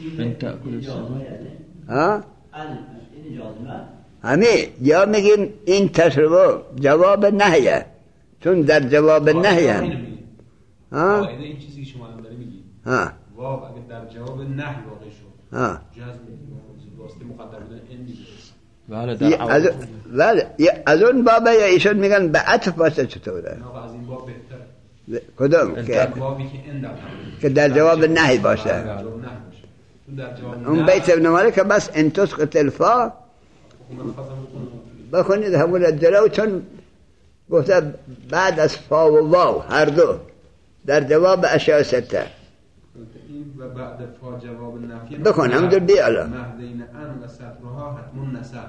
همین یا میگیم این تشربو جواب نهیه چون در جواب نهیه. این چیزی که شما هم داری میگی واو اگه در جواب نهی واقع شد جزم واسطه مقدر بودن این میگه. بله از اون بابه یا ایشون میگن به عطف باشه. چطوره؟ از این باب بهتره. کدوم؟ که در جواب نهی باشه. اون بیت ابن مالک بس ان تسقط الفا بخونید همون جلو چون گفته بعد از فا و واو هر دو در جواب اشیاء سته. این و بعد فا جواب نفی بخون همونجور بیالا مهدین ان و سطرها حتمون نصب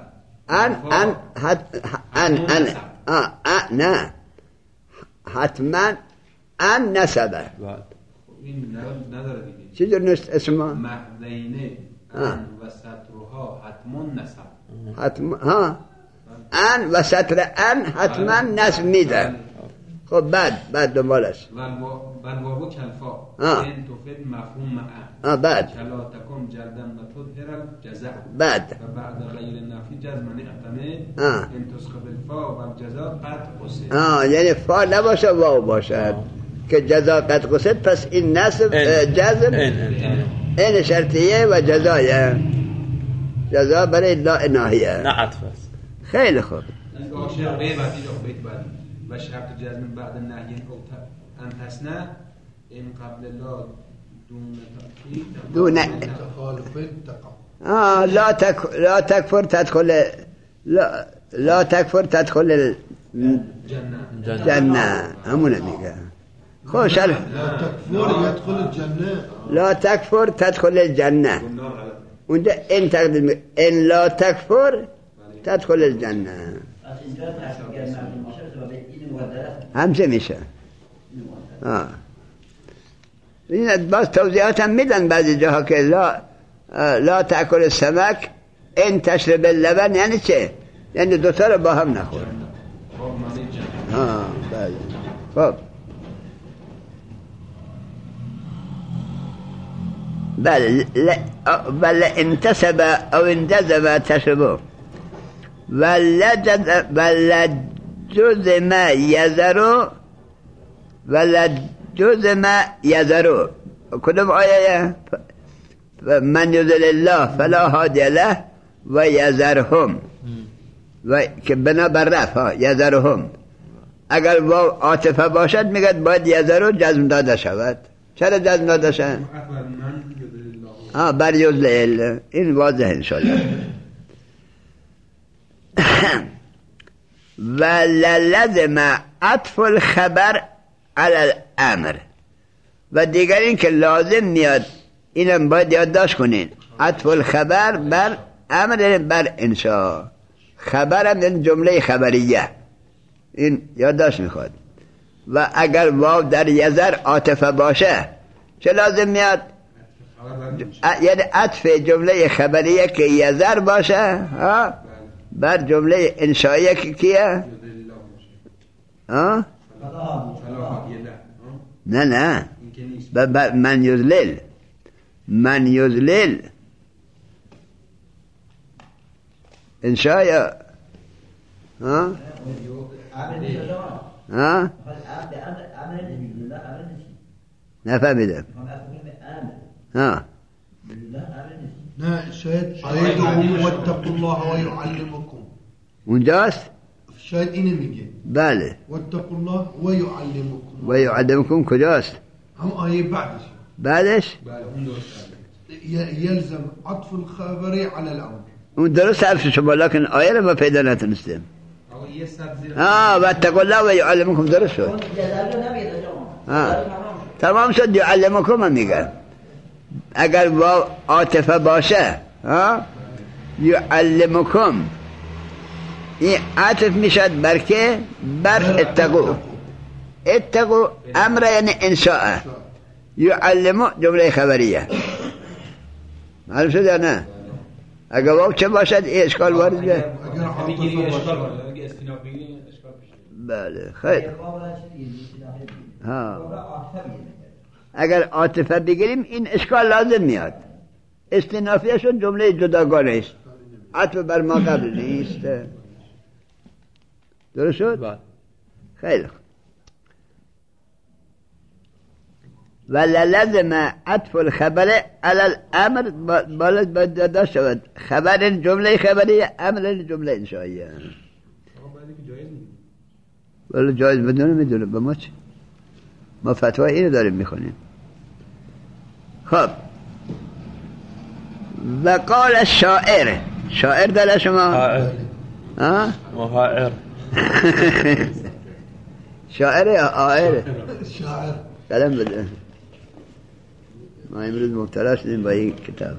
نه حتما ان نسبه. این نداره دیگه. چی جور نشت اسما؟ مهدین ان و سطرها حتمون نصب. حتما ان و سطر ان حتما نصب میده. خب بعد دنبالش والواو کلفا این تفید مفهوم معه بعد کلا تکم جردن و تظهر الجزاء بعد و بعد غیر نفی جزمانی اعتمد این تسقط الفا و الجزاء قد قصد. یعنی فا نباشه واو باشد که جزاء قد قصد. پس این نصب جزم این شرطیه و جزایه. جزاء برای لا ناهیه نه عطف است. خیلی خوب. و شرط جزم بعد نهی او انتسنه این قبل لا دون لا تکفر تدخل لا تکفر تدخل جنه همونه میگه خوش لا تكفر يدخل الجنة. لا تکفر تدخل الجنه اونجا این تقدیم ان لا تکفر تدخل الجنه همچه میشه. این باز توضیحات هم میدن بعضی جاها که لا تأکل السمك ان تشرب اللبن یعنی چه؟ یعنی دوتا رو با هم نخور. بله. خب بل انتسب او انجذب تشربه ولا جزم یذرو ولا جزم یذرو کدوم آیه؟ من یضلل الله فلا هادی له و یذرهم و که بنا بر رفع یذرهم اگر واو عاطفه باشد میگد باید یذرو جزم داده شود. چرا جزم داده شد؟ بر یضلل. این واضح انشاءالله. و للزم عطف الخبر علی الامر و دیگر این که لازم میاد اینم باید یادداشت کنین عطف الخبر بر امر بر انشاء. خبرم این جمله خبریه این یادداشت میخواد. و اگر واو در یذر عاطفه باشه چه لازم میاد؟ یعنی عطف جمله خبریه که یذر باشه بر جمله انشائیه که کیه؟ نه من یضلل انشائیه نفهمیدم. نه شاید آیه واتقوا الله و یعلمکم اونجاست شاید اینو میگه. بله واتقوا الله و یعلمکم کجاست؟ هم آیه بعدش یلزم عطف الخبر على الامر. اون درست حرف شما لکن آیه رو ما پیدا نتونستیم. واتقوا الله و یعلمکم درست شد. تمام شد. یعلمکم هم میگن اگر واو عاطفه باشه یعلمکم این عطف میشد بر که؟ بر اتقو امر یعنی انشاء. یعلمو جمله خبریه. معلوم شد یا نه؟ اگر واو چه باشد این اشکال وارد بیاد. بله خیر. اگر عاطفه بگیریم این اشکال لازم میاد. استینافیه شد جمله جداگانه است. عطف بر ما قبل نیست. درست شد؟ خیلی وللزم عطف الخبر علی الامر باید داده شود. خبر جمله خبریه امر جمله انشائیه. ولی جایز بدونه به ما چه؟ ما فتوای اینو داریم میخونیم. خب و قال شاعر داره شما؟ محائر شاعر یا آئر؟ شاعر. کلم بده. ما امروز مبتلا شدیم با این کتاب.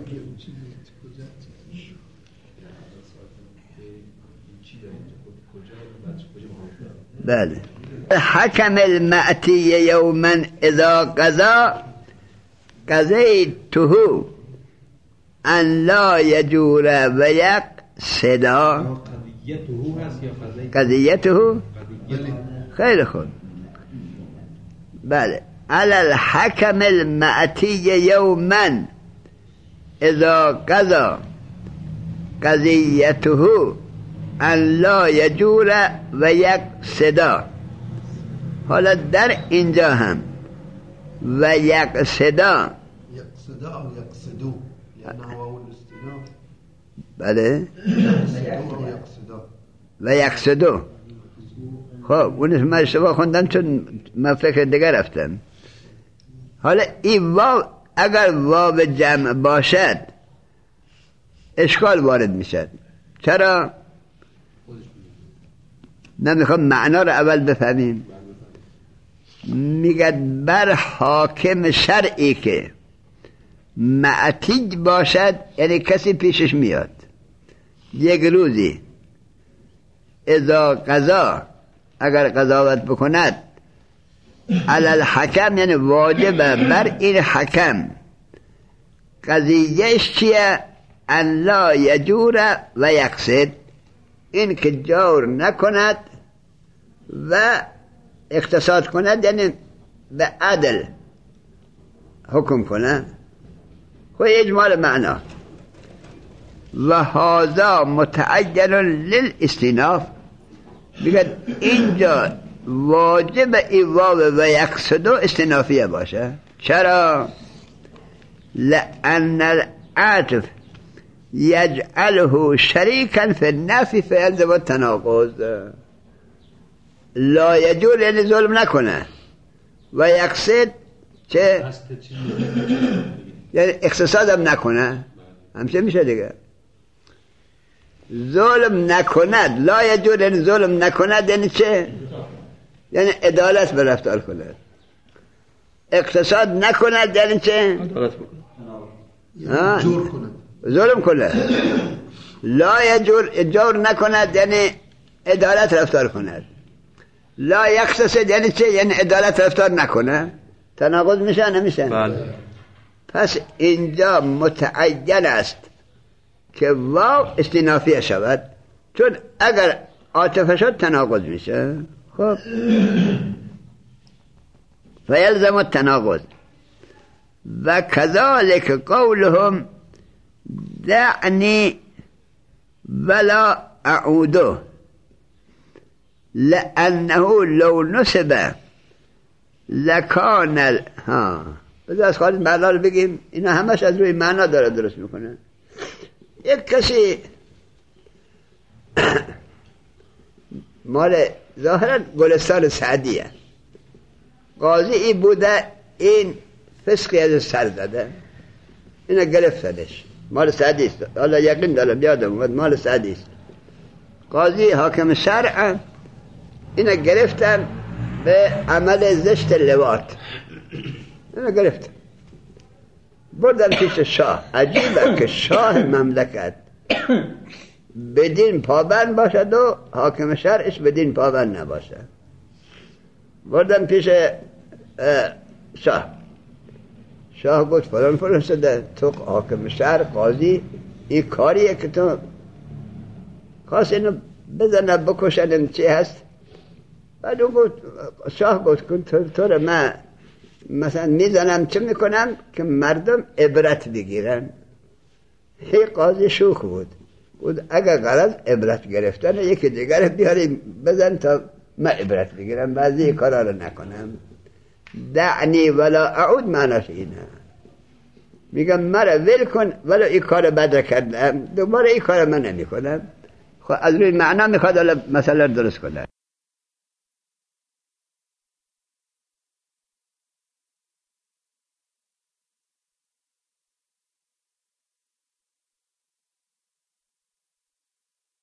بله. حکم المأتی یوما اذا قضا قضیته ان لا یجور و یقصدا. قضیته خیلی خوب. بله علی الحکم المأتی یوما اذا قضا قضیته ان لا یجور و یقصدا. حالا در اینجا هم و یقصدا او یقصدو یعنی واو الاستئناف. بله و یقصدو. خب اونش من اشتباه خوندم چون من فکر دیگر رفتم. حالا این واو اگر واو جمع باشد اشکال وارد میشد. چرا؟ نمیخوام معنا رو اول بفهمیم. میگه بر حاکم شرعی که معتیج باشد، یعنی کسی پیشش میاد یک روزی اذا قضا، اگر قضاوت بکند علی الحکم، یعنی واجب بر این حکم قضیهش چیه؟ ان لا یجور و یقصد، این که جور نکند و اقتصاد کند، یعنی به عدل حکم کند. خود اجمال معنا. و هذا متعجل للاستیناف، بگه اینجا واجب ایواب و یقصد استینافیه باشه. چرا؟ لأن العاطف یجعله شریکا فی النفی فیلزم التناقض. لا یجور یعنی ظلم نکنه، و یقصد چه؟ یعنی اقتصاد هم نکنه، همچه میشه دیگه. ظلم نکند، لا یجور یعنی ظلم نکند، یعنی چه؟ یعنی عدالت به رفتار کند. اقتصاد نکند یعنی چه؟ عدالت بکند، جور کند، ظلم کند. لا یجور جور نکند یعنی عدالت رفتار کند. لا یقتصد یعنی چه؟ یعنی عدالت رفتار نکنه. تناقض میشه نمیشه؟ بله. پس اینجا متعین است که واو استینافیه شود، چون اگر عاطفه شد تناقض میشه. خب فیلزم التناقض. و کذالک قولهم دعنی ولا اعوده لانه لو نسب لکان بذار از خالد معنا رو بگیم، اینا همش از روی معنا داره درست میکنه. یک کسی مال ظاهرا گلستان سعدیه، قاضی ای بوده، این فسقی از سر زده، اینا گرفتنش. مال سعدی است، حالا یقین دارم یادم اومد مال سعدی است. قاضی حاکم شرع اینا گرفتن به عمل زشت لواط، اینا گرفتن بردن پیش شاه. عجیبه که شاه مملکت بدین پابند باشد و حاکم شرعش بدین پابند نباشه. بردن پیش شاه گفت فلان شده، تو حاکم شرع قاضی این کاریه که تو خواست اینو بزنه بکشن چی هست؟ بعد گفت شاه گفت تو رو من مثلا میزنم چه میکنم که مردم عبرت بگیرن. هی قاضی شوخ بود اگر غرض عبرت گرفتن یکی دیگر بیاریم بزن تا من عبرت بگیرم، بعضی کارا رو نکنم. دعنی ولا اعود معناش اینه، میگم مرا ول کن ولی این کار بد کردم دوباره این کار من نمی کنم. خب از روی معنا میخواد مثلا درست کنه.